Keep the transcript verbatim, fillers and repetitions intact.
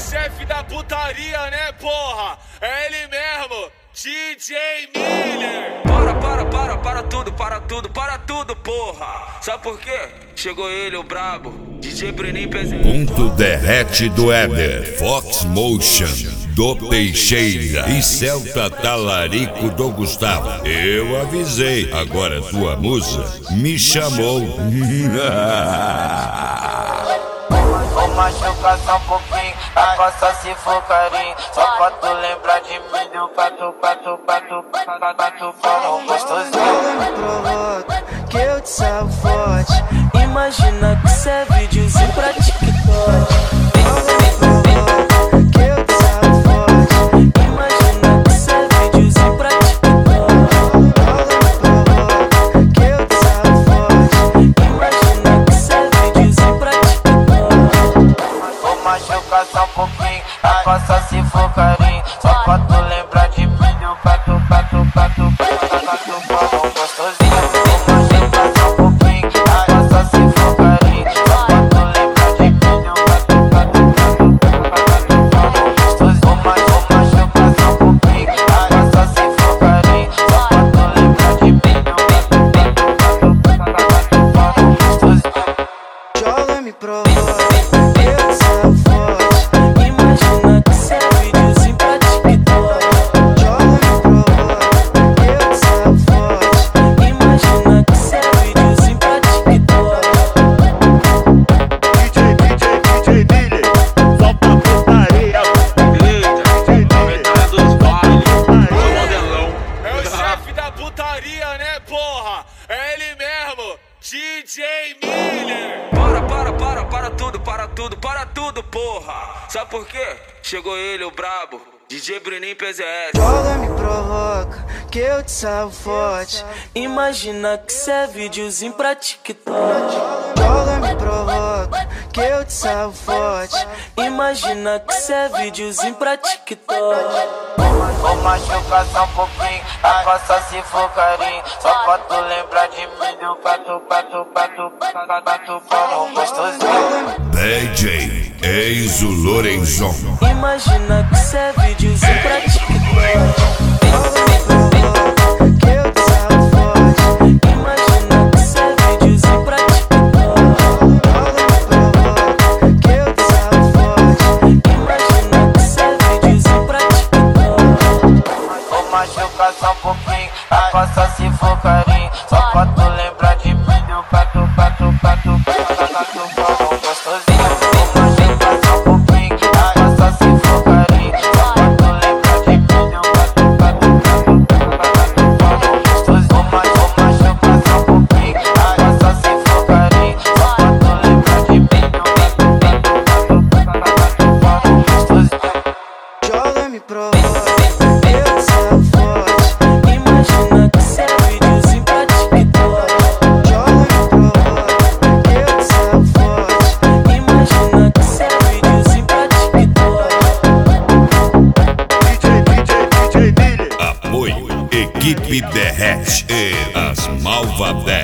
chefe da putaria, né, porra? É ele mesmo, D J Miller. Para, para, para, para tudo, para tudo, para tudo, porra. Sabe por quê? Chegou ele, o brabo, D J Breninho Pezinho. Ponto derrete do Éder, Fox Motion do Teixeira e Celta Talarico do Gustavo. Eu avisei, agora tua musa me chamou. Vou machucar só um pouquinho, a costa se for carinho. Só pra tu lembrar de mim, deu pato, pato, pato, pato, pato, pato, gostosinho. Me provoca, que eu te salvo forte. Imagina que cê é videozinho pra TikTok. Que eu te salvo forte. Imagina que cê é videozinho pra TikTok. Que eu te salvo forte. Imagina que cê é videozinho pra TikTok. Vou machucar só um pouquinho, a costa se for carinho. Só pra tu lembrar de mim, deu pato, pato, pato, pato, pato, pato, gostosinho. Vou machucar só um pouquinho, a costa se for carinho. Só pra tu lembrar de mim, deu pato, pato, pato, pato, pato, gostosinho. Vou machucar só um pouquinho, a costa se for carinho. Só pra tu lembrar de mim, deu pato, pato, pato, pato, pato, gostosinho. Joga, me provoca, eu te salvo forte. Imagina que cê é videozinho pra TikTok. Joga, me provoca, eu te salvo forte. Imagina que cê é videozinho pra TikTok. D J, D J, D J Miller, só pra putaria. Eita, a metade dos bailes, o modelão. É o chefe da putaria, né, porra? É ele mesmo, D J Miller. Para, para, para, para tudo, para tudo, para tudo, porra. Sabe por quê? Chegou ele, o brabo, D J Breninho P Z S. Joga, me provoca, que eu te salvo forte. Imagina que cê é videozinho pra TikTok. Joga, me provoca, que eu te salvo forte. Imagina que cê é videozinho pra TikTok. Vou machucar só um pouquinho, a costa se for carinho. Só pra tu lembrar de mim, deu pato, pato, pato, pato, pato, pato, gostosinho. D J Enzo Lorenzon. Imagina que cê é videozinho pra TikTok. Que eu te salvo forte. Imagina que cê é videozinho pra TikTok. Que eu te salvo forte. Imagina que cê é videozinho pra TikTok. Vou machucar só um pouquinho, a costa se for carinho. Só pra tu lembrar de mim, deu pato, pato, pato, pato, pato, pato, gostosinho. Vou machucar só um pouquinho, a costa se for carinho. Só pra tu lembrar de mim, deu pato, pato, pato, pato, pato, gostosinho. Vou machucar só um pouquinho, a costa se for carinho. Só pra tu lembrar de mim, deu pato, pato, pato, pato, pato, gostosinho. Joga, me provoca, eu te salvo forte. Imagina que cê é videozinho pra TikTok. Joga, me provoca, eu te salvo forte. Imagina que cê é videozinho pra TikTok. D J, D J, D J Miller. Apoio Equipe Derrete e as Malvadelas.